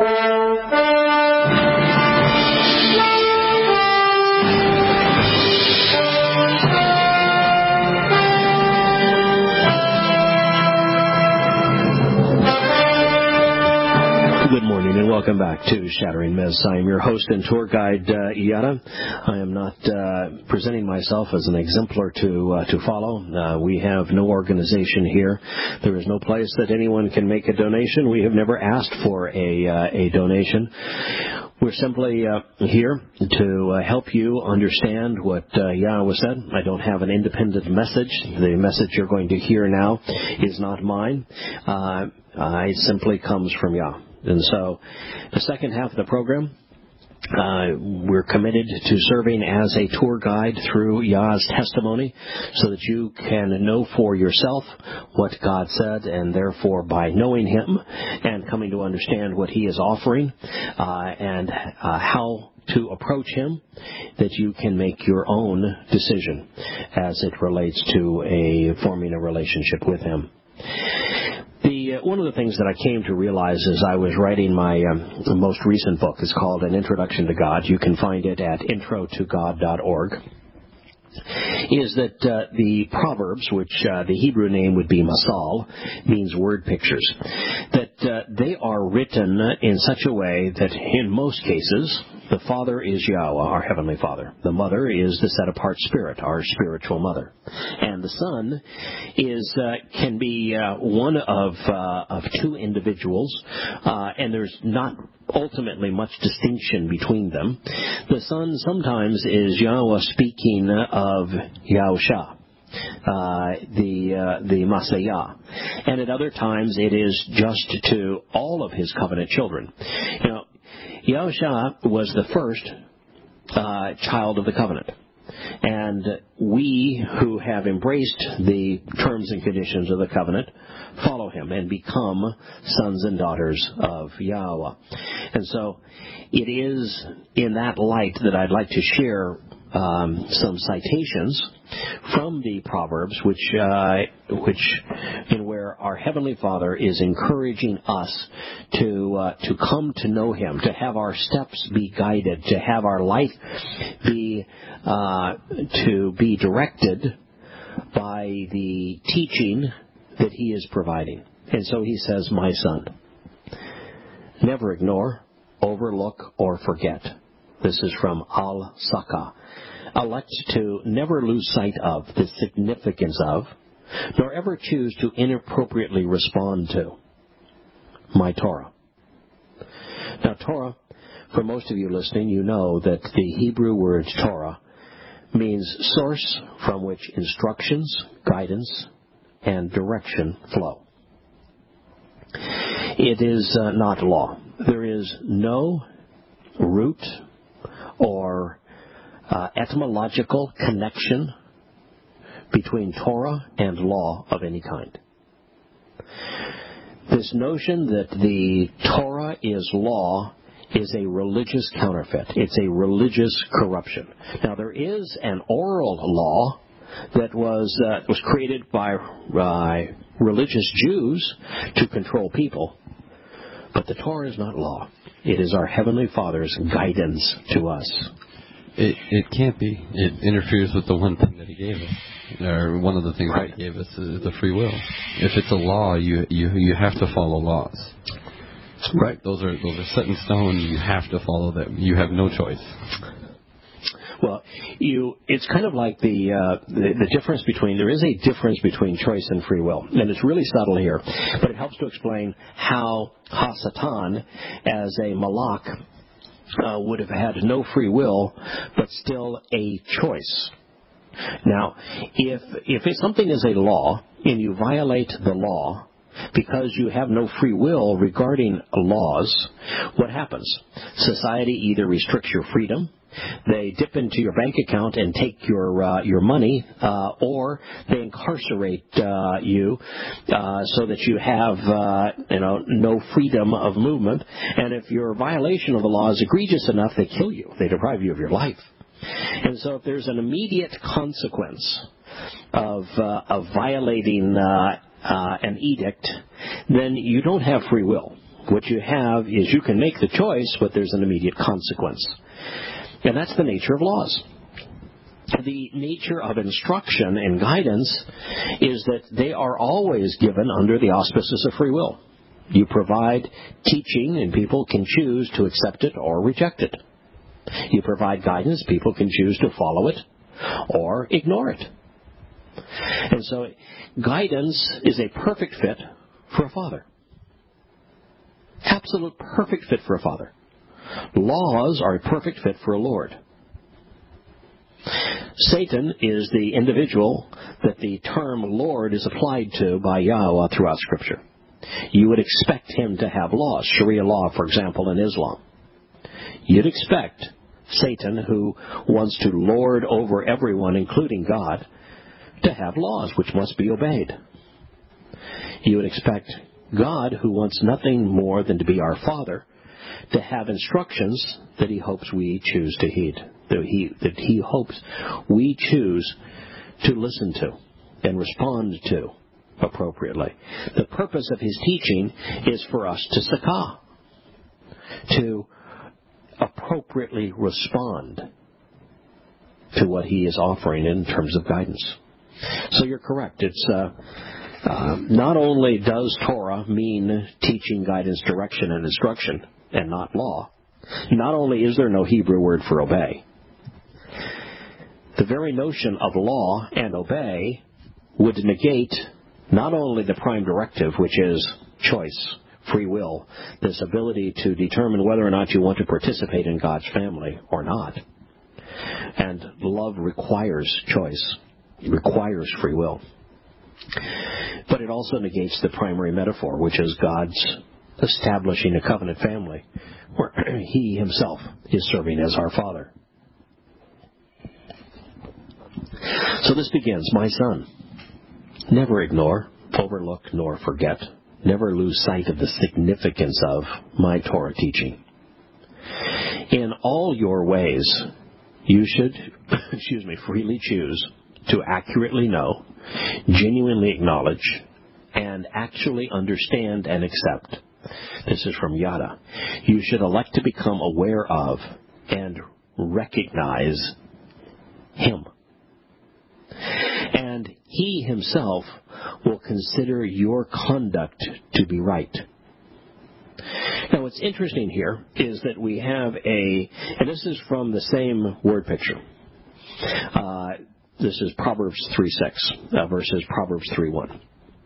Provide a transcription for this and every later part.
Welcome back to Shattering Myths. I am your host and tour guide, Yada. I am not presenting myself as an exemplar to follow. We have no organization here. There is no place that anyone can make a donation. We have never asked for a donation. We're simply here to help you understand what Yahweh said. I don't have an independent message. The message you're going to hear now is not mine. It simply comes from Yah. And so the second half of the program, we're committed to serving as a tour guide through Yah's testimony so that you can know for yourself what God said, and therefore by knowing Him and coming to understand what He is offering and how to approach Him, that you can make your own decision as it relates to forming a relationship with Him. One of the things that I came to realize as I was writing my most recent book is called An Introduction to God. You can find it at introtogod.org. Is that the Proverbs, which the Hebrew name would be Masal, means word pictures, that they are written in such a way that in most cases the father is Yahweh, our Heavenly Father. The mother is the set-apart Spirit, our spiritual mother. And the son can be one of two individuals, and there's not ultimately much distinction between them. The son sometimes is Yahweh speaking of Yahusha, the Messiah, and at other times it is just to all of His covenant children. You know, Yahusha was the first child of the covenant. And we who have embraced the terms and conditions of the covenant follow Him and become sons and daughters of Yahweh. And so it is in that light that I'd like to share some citations from the Proverbs, in where our Heavenly Father is encouraging us to come to know Him, to have our steps be guided, to have our life be directed by the teaching that He is providing. And so He says, "My son, never ignore, overlook, or forget." This is from Al-Saka. Elect to never lose sight of, the significance of, nor ever choose to inappropriately respond to my Torah. Now, Torah, for most of you listening, you know that the Hebrew word Torah means source from which instructions, guidance, and direction flow. It is not law. There is no root or etymological connection between Torah and law of any kind. This notion that the Torah is law is a religious counterfeit. It's a religious corruption. Now, there is an oral law that was created by religious Jews to control people, but the Torah is not law. It is our Heavenly Father's guidance to us. It can't be. It interferes with the one thing that He gave us, or one of the things that He gave us is the free will. If it's a law, you have to follow laws. Right. Those are set in stone. You have to follow them. You have no choice. Well, it's kind of like the difference between, there is a difference between choice and free will. And it's really subtle here, but it helps to explain how Hasatan, as a malach, would have had no free will, but still a choice. Now, if something is a law, and you violate the law, because you have no free will regarding laws, what happens? Society either restricts your freedom, they dip into your bank account and take your money, or they incarcerate you so that you have no freedom of movement. And if your violation of the law is egregious enough, they kill you. They deprive you of your life. And so if there's an immediate consequence of violating an edict, then you don't have free will. What you have is you can make the choice, but there's an immediate consequence. And that's the nature of laws. The nature of instruction and guidance is that they are always given under the auspices of free will. You provide teaching, and people can choose to accept it or reject it. You provide guidance, people can choose to follow it or ignore it. And so guidance is a perfect fit for a father. Absolute perfect fit for a father. Laws are a perfect fit for a lord. Satan is the individual that the term Lord is applied to by Yahweh throughout Scripture. You would expect him to have laws, Sharia law, for example, in Islam. You'd expect Satan, who wants to lord over everyone, including God, to have laws which must be obeyed. You would expect God, who wants nothing more than to be our Father, to have instructions that he hopes we choose to heed, that he hopes we choose to listen to and respond to appropriately. The purpose of his teaching is for us to sakah, to appropriately respond to what he is offering in terms of guidance. So you're correct. It's not only does Torah mean teaching, guidance, direction, and instruction, and not law, not only is there no Hebrew word for obey, the very notion of law and obey would negate not only the prime directive, which is choice, free will, this ability to determine whether or not you want to participate in God's family or not. And love requires choice, requires free will. But it also negates the primary metaphor, which is God's establishing a covenant family where he himself is serving as our Father. So this begins, my son, never ignore, overlook, nor forget. Never lose sight of the significance of my Torah teaching. In all your ways, you should, freely choose to accurately know, genuinely acknowledge, and actually understand and accept. This is from Yada. You should elect to become aware of and recognize him. And he himself will consider your conduct to be right. Now, what's interesting here is that we have and this is from the same word picture. This is Proverbs 3:6 versus Proverbs 3:1.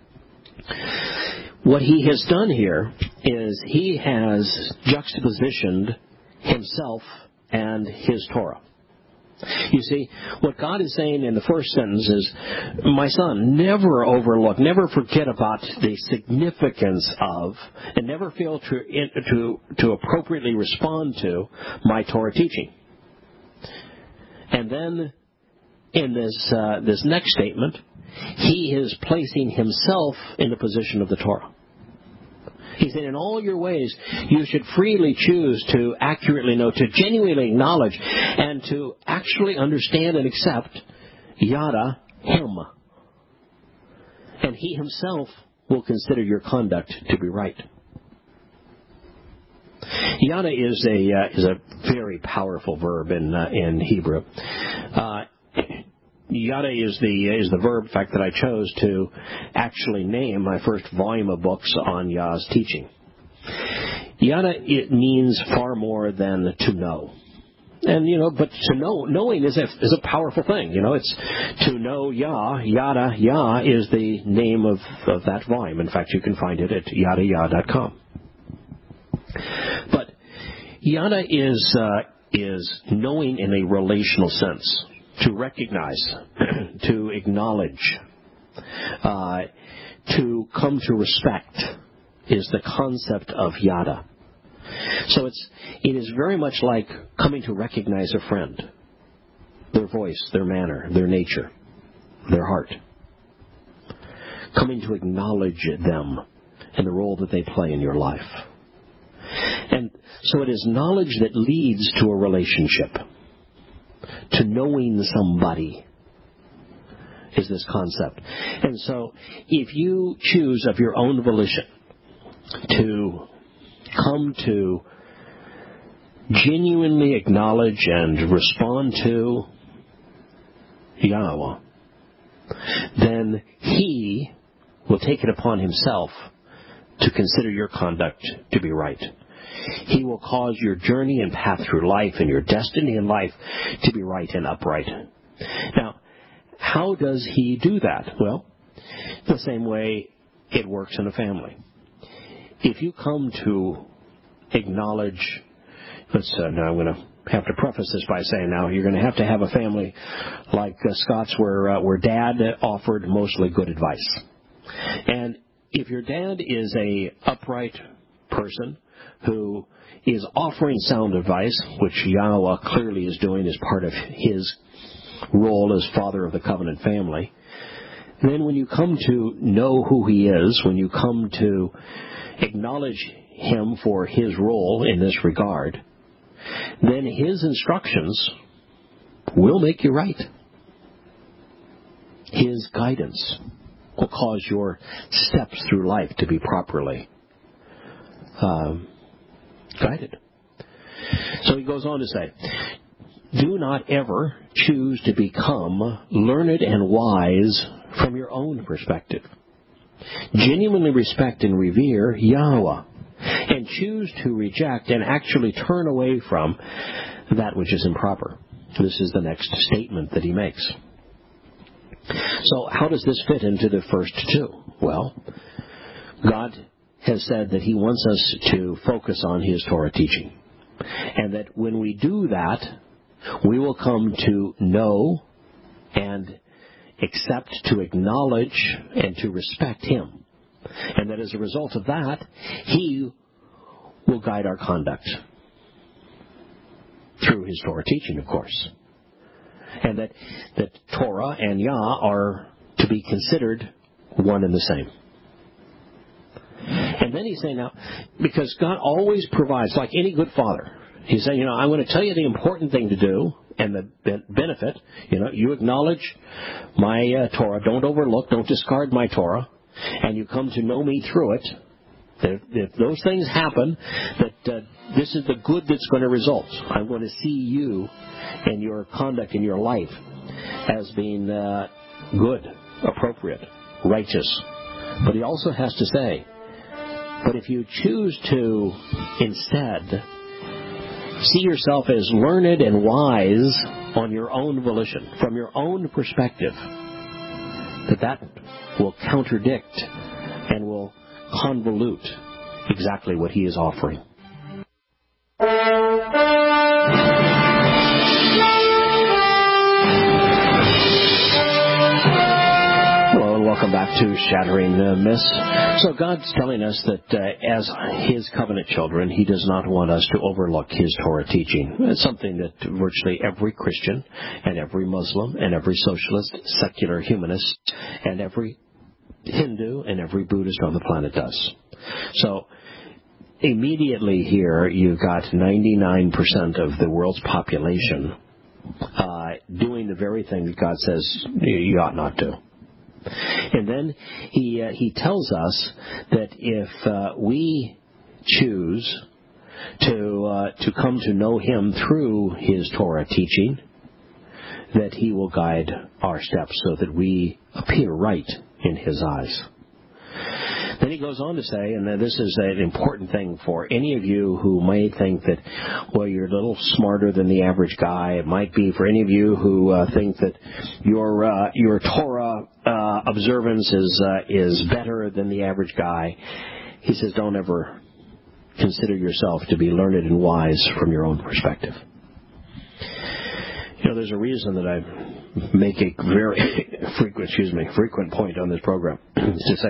What he has done here is he has juxtapositioned himself and his Torah. You see, what God is saying in the first sentence is, my son, never overlook, never forget about the significance of, and never fail to appropriately respond to my Torah teaching. And then in this next statement, he is placing himself in the position of the Torah. He said, in all your ways, you should freely choose to accurately know, to genuinely acknowledge, and to actually understand and accept Yada, him. And he himself will consider your conduct to be right. Yada is a very powerful verb in Hebrew. Yada is the verb, in fact, that I chose to actually name my first volume of books on Yah's teaching. Yada, it means far more than to know. And, but to knowing is a powerful thing. It's to know Yah. Yada, Yah is the name of that volume. In fact, you can find it at yadayah.com. But Yada is knowing in a relational sense. To recognize, to acknowledge, to come to respect is the concept of Yada. So it is very much like coming to recognize a friend, their voice, their manner, their nature, their heart. Coming to acknowledge them and the role that they play in your life. And so it is knowledge that leads to a relationship. To knowing somebody is this concept. And so if you choose of your own volition to come to genuinely acknowledge and respond to Yahweh, then He will take it upon Himself to consider your conduct to be right. He will cause your journey and path through life and your destiny in life to be right and upright. Now, how does He do that? Well, the same way it works in a family. If you come to acknowledge, now I'm going to have to preface this by saying now you're going to have a family like Scott's where Dad offered mostly good advice. And if your dad is a upright person who is offering sound advice, which Yahweh clearly is doing as part of His role as father of the covenant family, then when you come to know who He is, when you come to acknowledge Him for His role in this regard, then His instructions will make you right. His guidance will cause your steps through life to be properly guided. So he goes on to say, do not ever choose to become learned and wise from your own perspective. Genuinely respect and revere Yahweh, and choose to reject and actually turn away from that which is improper. This is the next statement that he makes. So how does this fit into the first two? Well, God has said that He wants us to focus on His Torah teaching. And that when we do that, we will come to know and accept, to acknowledge, and to respect Him. And that as a result of that, He will guide our conduct through His Torah teaching, of course. And that Torah and Yah are to be considered one and the same. And then he's saying now, because God always provides, like any good father, He's saying, I'm going to tell you the important thing to do and the benefit. You acknowledge my Torah. Don't overlook, don't discard my Torah. And you come to know me through it. If those things happen, that this is the good that's going to result. I'm going to see you and your conduct in your life as being good, appropriate, righteous. But he also has to say, but if you choose to instead see yourself as learned and wise on your own volition, from your own perspective, that will contradict and will convolute exactly what he is offering. Hello and welcome back to Shattering Myths. So God's telling us that as His covenant children, He does not want us to overlook His Torah teaching. It's something that virtually every Christian and every Muslim and every socialist, secular humanist, and every Hindu and every Buddhist on the planet does. So immediately here you've got 99% of the world's population doing the very thing that God says you ought not to. And then he tells us that if we choose to come to know Him through His Torah teaching, that He will guide our steps so that we appear right in His eyes. Then he goes on to say, and this is an important thing for any of you who may think that, well, you're a little smarter than the average guy. It might be for any of you who think that your Torah observance is better than the average guy. He says, don't ever consider yourself to be learned and wise from your own perspective. There's a reason that I make a very frequent point on this program to say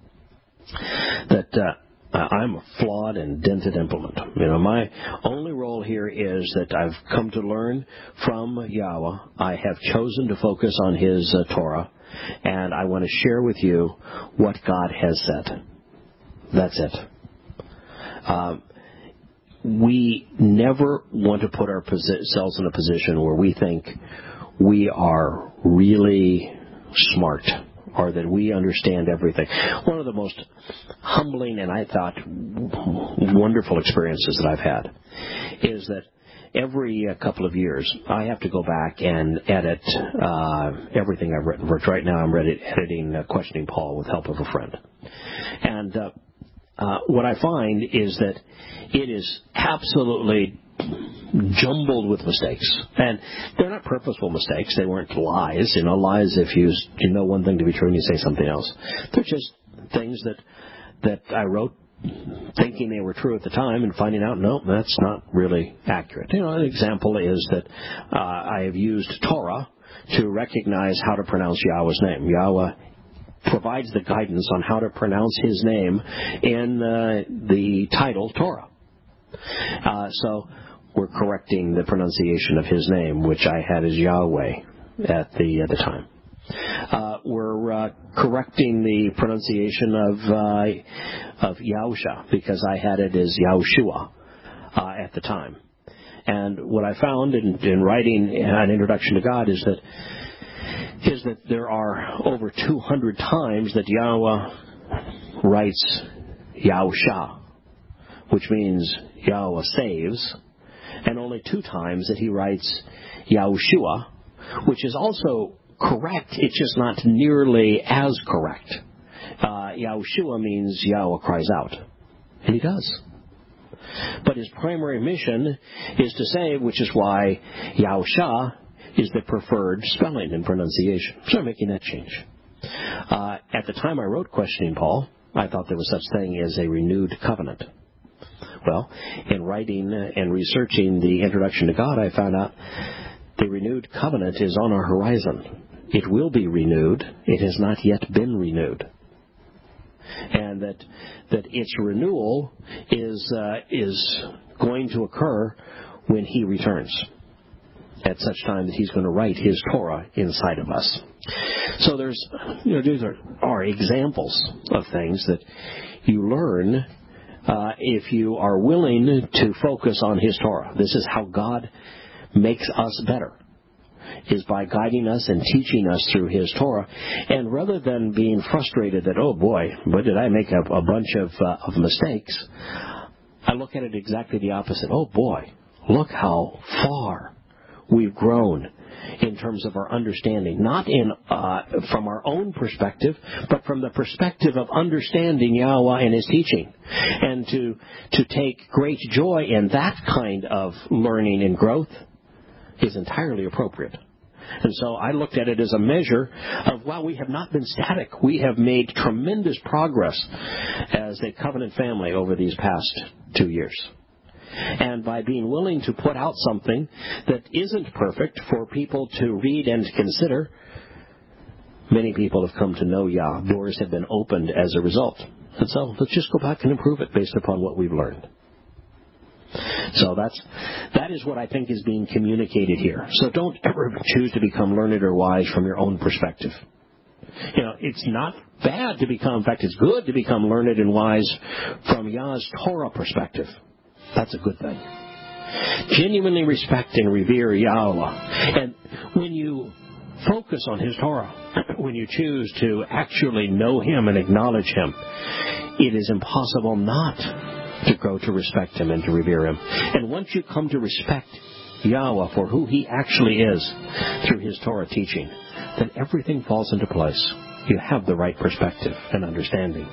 that I'm a flawed and dented implement. My only role here is that I've come to learn from Yahweh. I have chosen to focus on His Torah, and I want to share with you what God has said. That's it. We never want to put ourselves in a position where we think we are really smart or that we understand everything. One of the most humbling and, I thought, wonderful experiences that I've had is that every couple of years I have to go back and edit everything I've written. Right now I'm editing Questioning Paul with help of a friend. And what I find is that it is absolutely jumbled with mistakes. And they're not purposeful mistakes. They weren't lies. Lies if you know one thing to be true and you say something else. They're just things that I wrote thinking they were true at the time and finding out, no, that's not really accurate. An example is that I have used Torah to recognize how to pronounce Yahweh's name. Yahweh provides the guidance on how to pronounce His name in the title Torah. So we're correcting the pronunciation of His name, which I had as Yahweh at the time. We're correcting the pronunciation of Yahusha, because I had it as Yahushua at the time. And what I found in writing an introduction to God is that there are over 200 times that Yahweh writes Yahusha, which means Yahweh saves, and only 2 times that He writes Yahushua, which is also correct. It's just not nearly as correct. Yahushua means Yahweh cries out, and He does. But His primary mission is to save, which is why Yahusha is the preferred spelling and pronunciation. So I'm making that change. At the time I wrote Questioning Paul, I thought there was such thing as a renewed covenant. Well, in writing and researching the Introduction to God, I found out the renewed covenant is on our horizon. It will be renewed. It has not yet been renewed. And that its renewal is going to occur when He returns, at such time that He's going to write His Torah inside of us. So these are examples of things that you learn if you are willing to focus on His Torah. This is how God makes us better, is by guiding us and teaching us through His Torah. And rather than being frustrated that, oh boy, what did I make a bunch of mistakes, I look at it exactly the opposite. Oh boy, look how far we've grown in terms of our understanding, not from our own perspective, but from the perspective of understanding Yahweh and His teaching. And to take great joy in that kind of learning and growth is entirely appropriate. And so I looked at it as a measure of, wow, we have not been static. We have made tremendous progress as a covenant family over these past 2 years. And by being willing to put out something that isn't perfect for people to read and consider, many people have come to know Yah. Doors have been opened as a result. And so let's just go back and improve it based upon what we've learned. So that is what I think is being communicated here. So don't ever choose to become learned or wise from your own perspective. It's not bad to become, in fact, it's good to become learned and wise from Yah's Torah perspective. That's a good thing. Genuinely respect and revere Yahweh. And when you focus on His Torah, when you choose to actually know Him and acknowledge Him, it is impossible not to grow to respect Him and to revere Him. And once you come to respect Yahweh for who He actually is through His Torah teaching, then everything falls into place. You have the right perspective and understanding.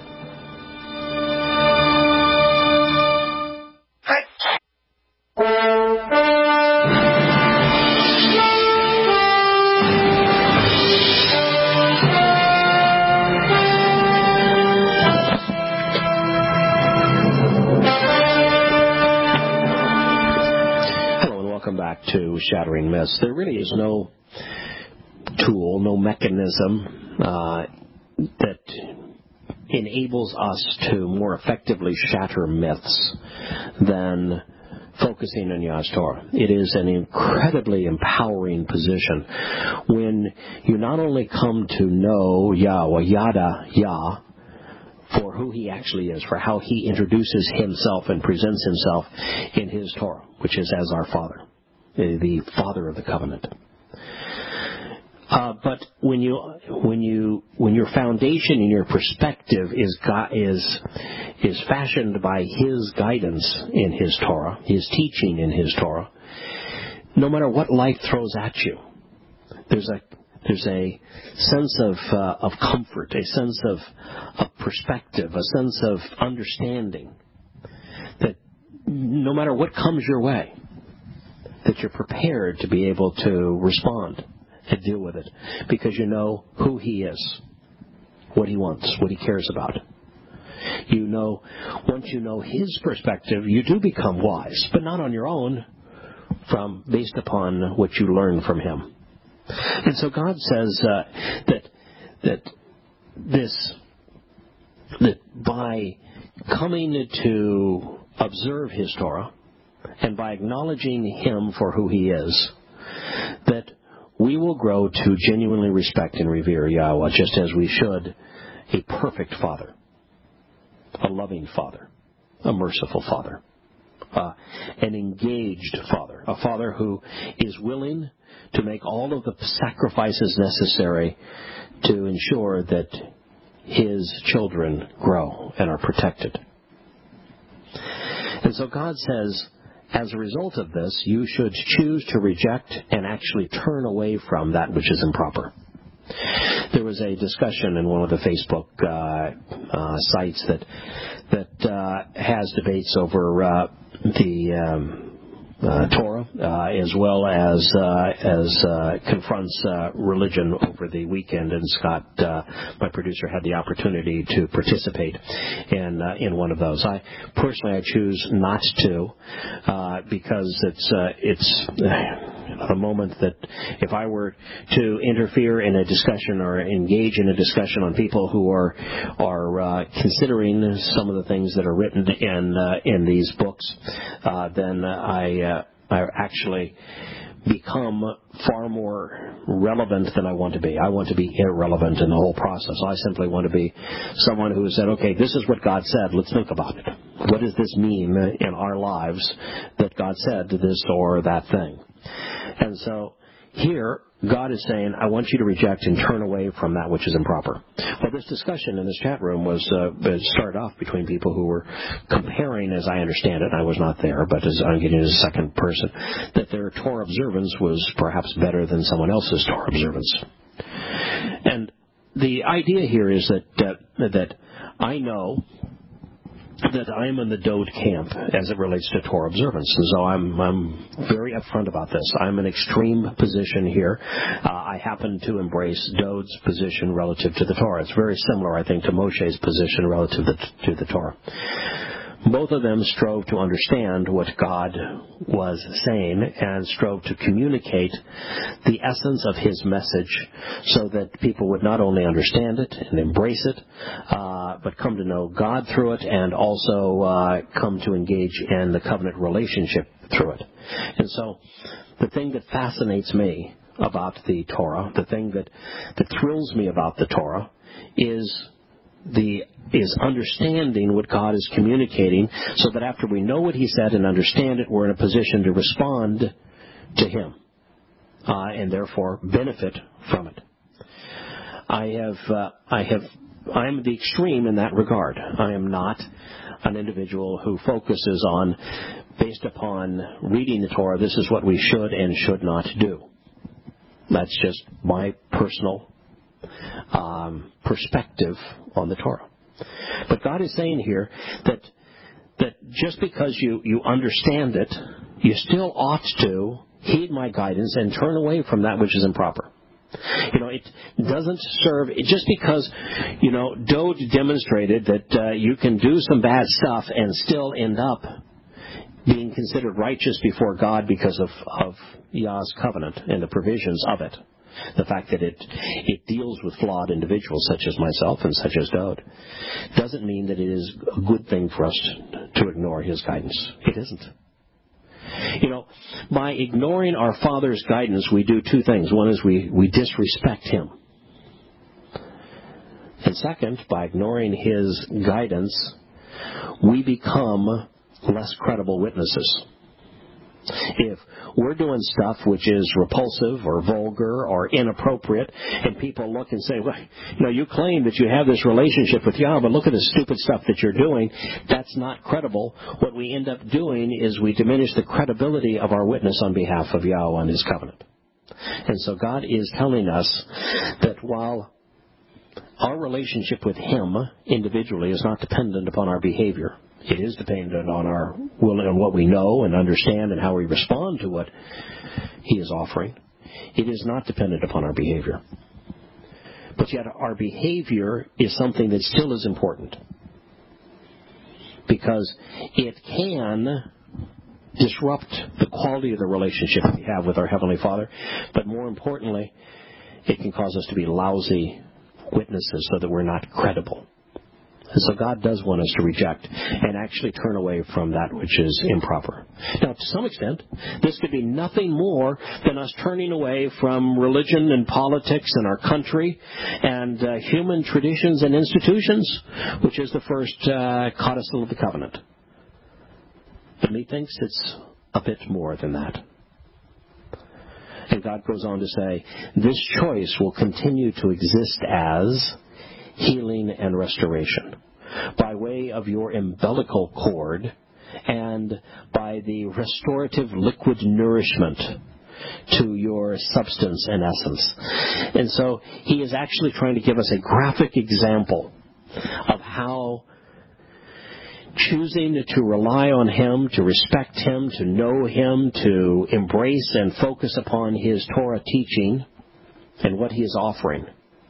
To Shattering Myths. There really is no tool, no mechanism that enables us to more effectively shatter myths than focusing on Yah's Torah. It is an incredibly empowering position when you not only come to know Yahweh, Yada, Yah, for who He actually is, for how He introduces Himself and presents Himself in His Torah, which is as our Father, the Father of the covenant. But when your foundation and your perspective is fashioned by His guidance in His Torah, His teaching in His Torah, no matter what life throws at you, there's a sense of comfort, a sense of perspective, a sense of understanding that no matter what comes your way, that you're prepared to be able to respond and deal with it because you know who He is, what He wants, what He cares about. You know, once you know His perspective, you do become wise, but not on your own, based upon what you learn from Him. And so God says that by coming to observe His Torah and by acknowledging Him for who He is, that we will grow to genuinely respect and revere Yahweh, just as we should a perfect Father, a loving Father, a merciful Father, an engaged Father, a Father who is willing to make all of the sacrifices necessary to ensure that His children grow and are protected. And so God says, as a result of this, you should choose to reject and actually turn away from that which is improper. There was a discussion in one of the Facebook sites that has debates over the Torah, as well as confronts religion over the weekend. And Scott, my producer, had the opportunity to participate in one of those. I choose not to, because it's a moment that if I were to interfere in a discussion or engage in a discussion on people who are considering some of the things that are written in these books, then I actually become far more relevant than I want to be. I want to be irrelevant in the whole process. I simply want to be someone who said, okay, this is what God said. Let's think about it. What does this mean in our lives that God said this or that thing? And so here, God is saying, I want you to reject and turn away from that which is improper. Well, this discussion in this chat room started off between people who were comparing, as I understand it, I was not there, but as I'm getting as a second person, that their Torah observance was perhaps better than someone else's Torah observance. And the idea here is that I know that I am in the Dode camp as it relates to Torah observance. And so I'm very upfront about this. I'm in extreme position here. I happen to embrace Dode's position relative to the Torah. It's very similar, I think, to Moshe's position relative to the Torah. Both of them strove to understand what God was saying and strove to communicate the essence of His message so that people would not only understand it and embrace it, but come to know God through it and also come to engage in the covenant relationship through it. And so the thing that fascinates me about the Torah, the thing that thrills me about the Torah is understanding what God is communicating so that after we know what He said and understand it, we're in a position to respond to Him and therefore benefit from it. I'm the extreme in that regard. I am not an individual who focuses on, based upon reading the Torah, this is what we should and should not do. That's just my personal perspective on the Torah. But God is saying here that just because you understand it, you still ought to heed my guidance and turn away from that which is improper. It doesn't serve, just because, Dode demonstrated that you can do some bad stuff and still end up being considered righteous before God because of Yah's covenant and the provisions of it. The fact that it deals with flawed individuals such as myself and such as Dode doesn't mean that it is a good thing for us to ignore His guidance. It isn't. By ignoring our Father's guidance, we do two things. One is we disrespect Him. And second, by ignoring His guidance, we become less credible witnesses. If we're doing stuff which is repulsive or vulgar or inappropriate, and people look and say, well, you claim that you have this relationship with Yah, but look at the stupid stuff that you're doing, that's not credible. What we end up doing is we diminish the credibility of our witness on behalf of Yah and His covenant. And so God is telling us that while our relationship with Him individually is not dependent upon our behavior, it is dependent on our will and what we know and understand and how we respond to what He is offering. It is not dependent upon our behavior. But yet our behavior is something that still is important, because it can disrupt the quality of the relationship we have with our Heavenly Father. But more importantly, it can cause us to be lousy witnesses so that we're not credible. And so God does want us to reject and actually turn away from that which is improper. Now, to some extent, this could be nothing more than us turning away from religion and politics in our country and human traditions and institutions, which is the first codicil of the covenant. But he thinks it's a bit more than that. And God goes on to say, this choice will continue to exist as healing and restoration by way of your umbilical cord and by the restorative liquid nourishment to your substance and essence. And so he is actually trying to give us a graphic example of how choosing to rely on Him, to respect Him, to know Him, to embrace and focus upon His Torah teaching and what He is offering,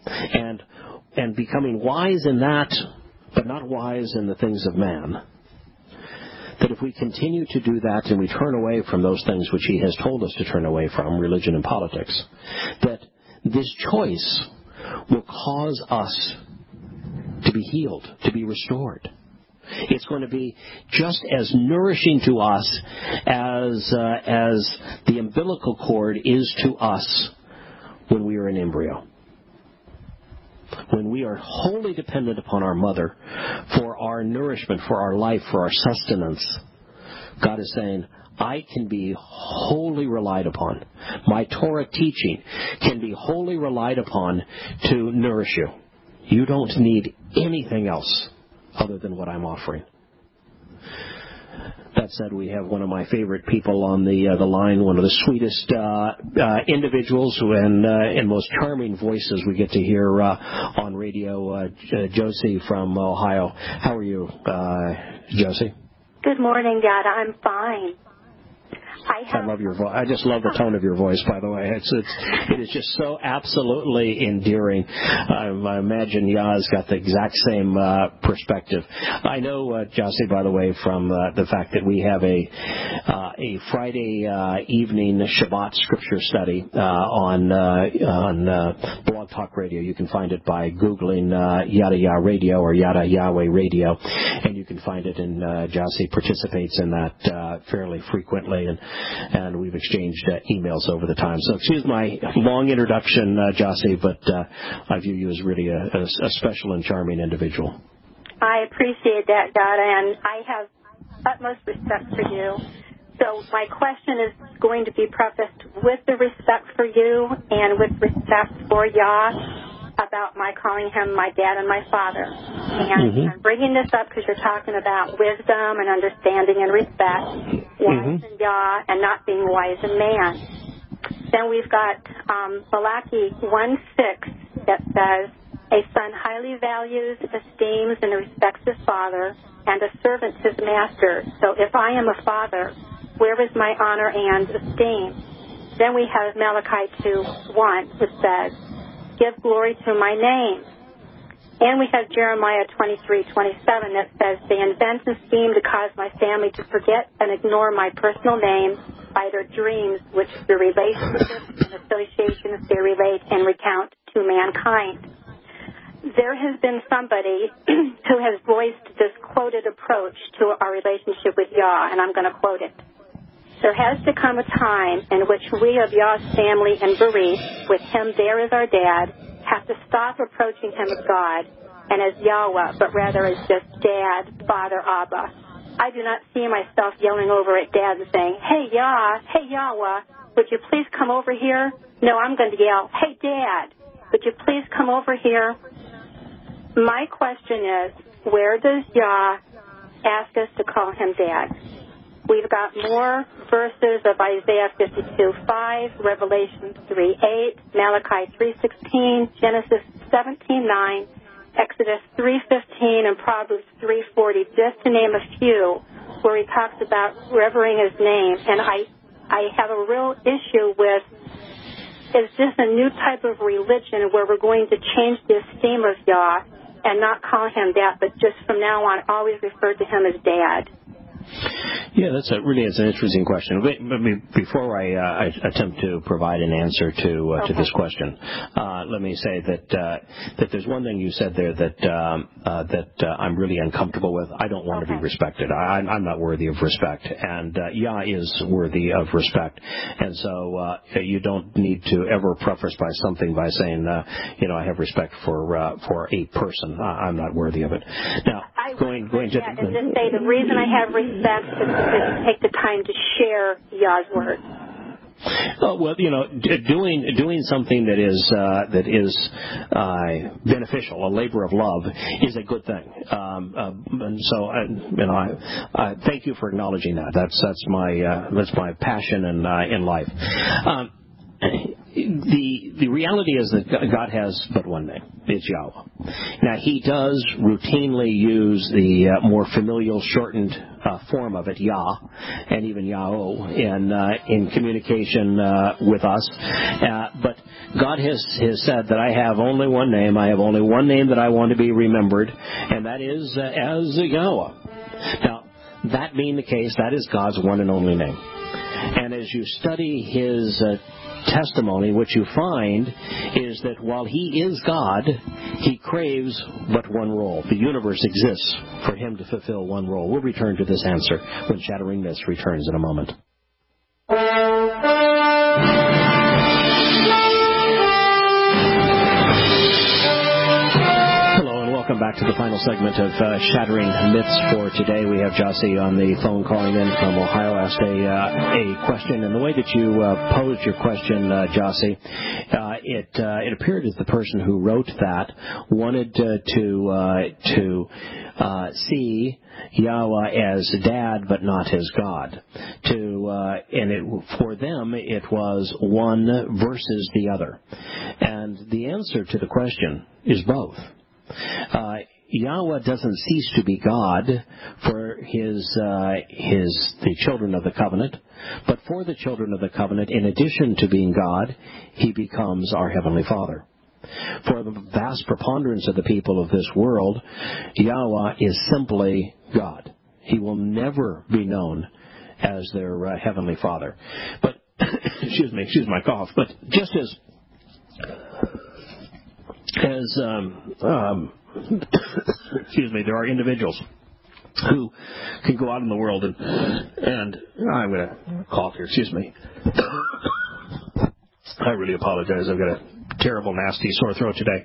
and becoming wise in that, but not wise in the things of man. That if we continue to do that and we turn away from those things which He has told us to turn away from, religion and politics, that this choice will cause us to be healed, to be restored. It's going to be just as nourishing to us as the umbilical cord is to us when we are in embryo. When we are wholly dependent upon our mother for our nourishment, for our life, for our sustenance, God is saying, I can be wholly relied upon. My Torah teaching can be wholly relied upon to nourish you. You don't need anything else other than what I'm offering. That said, we have one of my favorite people on the line, one of the sweetest individuals and most charming voices we get to hear on radio, Josie from Ohio. How are you, Josie? Good morning, Dad. I'm fine. I love your voice. I just love the tone of your voice, by the way. It is just so absolutely endearing. I imagine Yah's got the exact same perspective. I know, Josie, by the way, from the fact that we have a Friday evening Shabbat scripture study on Blog Talk Radio. You can find it by Googling Yada Yah Radio or Yada Yahweh Radio, and you can find it. And Josie participates in that fairly frequently, and we've exchanged emails over the time. So excuse my long introduction, Josie, but I view you as really a special and charming individual. I appreciate that, Dada, and I have utmost respect for you. So my question is going to be prefaced with the respect for you and with respect for Yah about my calling him my dad and my father. And I'm bringing this up because you're talking about wisdom and understanding and respect, wise in Yah and not being wise in man. Then we've got Malachi 1:6 that says, a son highly values, esteems, and respects his father, and a servant his master. So if I am a father, where is my honor and esteem? Then we have Malachi 2:1, which says, give glory to my name. And we have Jeremiah 23:27 that says, they invent and scheme to cause my family to forget and ignore my personal name by their dreams, which the relationships and associations they relate and recount to mankind. There has been somebody who has voiced this quoted approach to our relationship with Yah, and I'm going to quote it. There has to come a time in which we of Yah's family and Berith, with him there as our dad, have to stop approaching him as God and as Yahweh, but rather as just Dad, Father, Abba. I do not see myself yelling over at Dad and saying, hey, Yahweh, would you please come over here? No, I'm going to yell, hey, Dad, would you please come over here? My question is, where does Yah ask us to call him Dad? We've got more verses of Isaiah 52:5, Revelation 3:8, Malachi 3:16, Genesis 17:9, Exodus 3:15, and Proverbs 3:40, just to name a few, where he talks about revering his name. And I have a real issue with, is this a new type of religion where we're going to change the esteem of Yah and not call him Dad, but just from now on always refer to him as Dad? Yeah, it's an interesting question. Before I attempt to provide an answer to this question, let me say that there's one thing you said there that I'm really uncomfortable with. I don't want to be respected. I'm not worthy of respect, and Yah is worthy of respect. And so you don't need to ever preface something by saying, I have respect for a person. I'm not worthy of it. Now, going to and just say the reason I have respect is to take the time to share Yah's word. Well, doing something that is beneficial, a labor of love, is a good thing. And so, I thank you for acknowledging that. That's my passion in life. The reality is that God has but one name. It's Yahweh. Now, he does routinely use the more familial shortened form of it, Yah, and even Yahweh, in communication with us. But God has said that I have only one name. I have only one name that I want to be remembered, and that is as Yahweh. Now, that being the case, that is God's one and only name. And as you study his testimony, what you find is that while he is God, he craves but one role. The universe exists for him to fulfill one role. We'll return to this answer when Shattering Myths returns in a moment. Welcome back to the final segment of Shattering Myths for today. We have Jossie on the phone calling in from Ohio, asked a question. And the way that you posed your question, Jossie, it appeared as the person who wrote that wanted to see Yahweh as Dad, but not as God. For them, it was one versus the other. And the answer to the question is both. Yahweh doesn't cease to be God for the children of the covenant, but for the children of the covenant, in addition to being God, he becomes our Heavenly Father. For the vast preponderance of the people of this world, Yahweh is simply God. He will never be known as their Heavenly Father. But, excuse my cough, but just as there are individuals who can go out in the world and I'm going to cough here, excuse me. I really apologize. I've got a terrible, nasty sore throat today.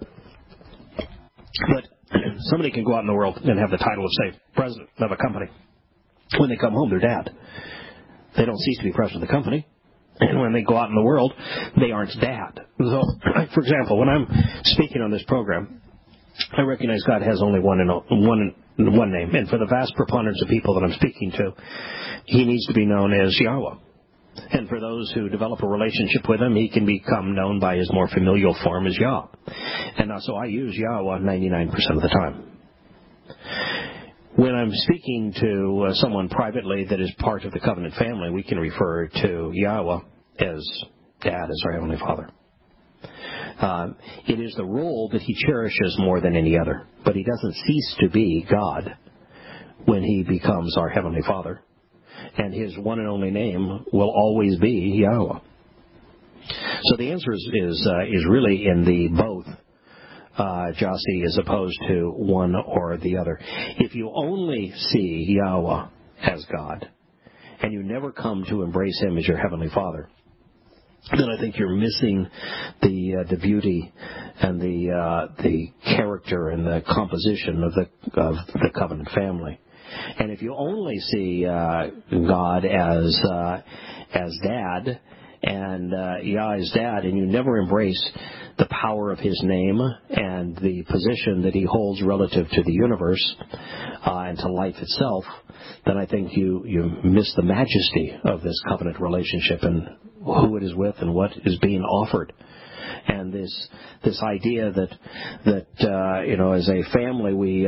But somebody can go out in the world and have the title of, say, president of a company. When they come home, they're Dad. They don't cease to be president of the company. And when they go out in the world, they aren't Dad. So, for example, when I'm speaking on this program, I recognize God has only one name. And for the vast preponderance of people that I'm speaking to, he needs to be known as Yahweh. And for those who develop a relationship with him, he can become known by his more familial form as Yah. And so I use Yahweh 99% of the time. When I'm speaking to someone privately that is part of the covenant family, we can refer to Yahweh as Dad, as our Heavenly Father. It is the role that he cherishes more than any other, but he doesn't cease to be God when he becomes our Heavenly Father. And his one and only name will always be Yahweh. So the answer is really in the both. Jossie, as opposed to one or the other. If you only see Yahweh as God, and you never come to embrace him as your Heavenly Father, then I think you're missing the beauty and the character and the composition of the covenant family. And if you only see God as Dad and Yah is Dad, and you never embrace the power of His name and the position that He holds relative to the universe and to life itself, then I think you miss the majesty of this covenant relationship and who it is with and what is being offered. And this idea that as a family we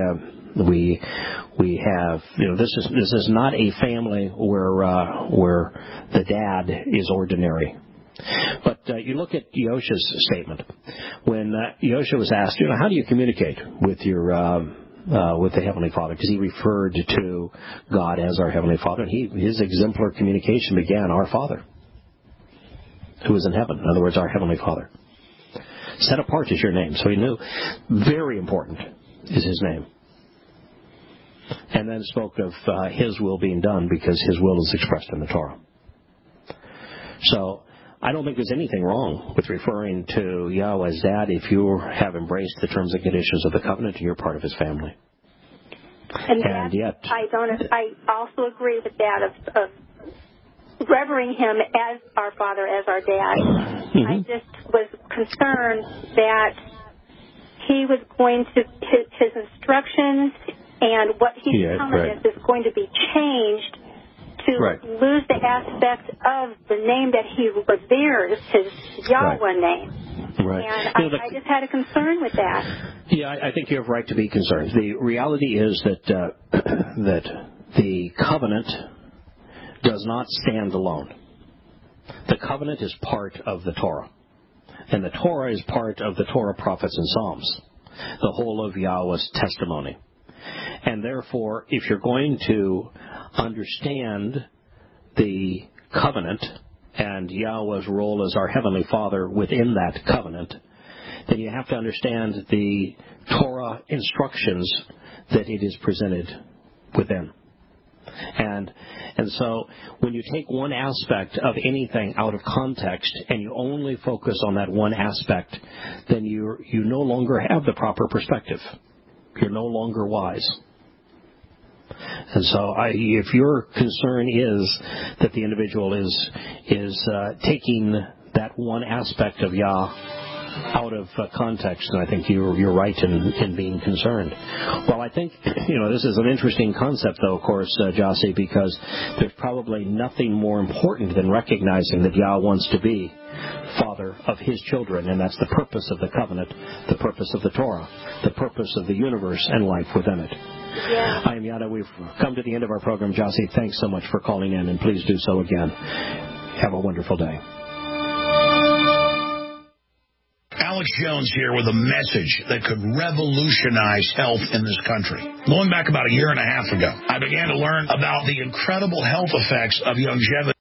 have, this is not a family where the dad is ordinary. But you look at Yosha's statement when Yosha was asked, how do you communicate with with the Heavenly Father? Because he referred to God as our Heavenly Father, and his exemplar communication began, "Our Father, who is in heaven." In other words, our Heavenly Father. Set apart is your name. So he knew very important is His name. And then spoke of His will being done because His will is expressed in the Torah. So I don't think there's anything wrong with referring to Yahweh as Dad if you have embraced the terms and conditions of the covenant and you're part of His family. And yet, I also agree with that of revering Him as our Father, as our Dad. Mm-hmm. I just was concerned that He was going to, his instructions and what He's telling us is going to be changed to lose the aspect of the name that He reveres, His Yahweh name. Right. And I just had a concern with that. Yeah, I think you have right to be concerned. The reality is that that the covenant does not stand alone. The covenant is part of the Torah. And the Torah is part of the Torah, prophets, and Psalms, the whole of Yahweh's testimony. And therefore, if you're going to understand the covenant and Yahweh's role as our Heavenly Father within that covenant, then you have to understand the Torah instructions that it is presented within. And so when you take one aspect of anything out of context and you only focus on that one aspect, then you no longer have the proper perspective. You're no longer wise. And so if your concern is that the individual is taking that one aspect of Yah out of context, and I think you're right in being concerned. Well, I think, this is an interesting concept, though, of course, Jossie, because there's probably nothing more important than recognizing that Yah wants to be Father of His children, and that's the purpose of the covenant, the purpose of the Torah, the purpose of the universe and life within it. Yeah. I am Yada. We've come to the end of our program. Jossie, thanks so much for calling in, and please do so again. Have a wonderful day. Alex Jones here with a message that could revolutionize health in this country. Going back about a year and a half ago, I began to learn about the incredible health effects of longevity.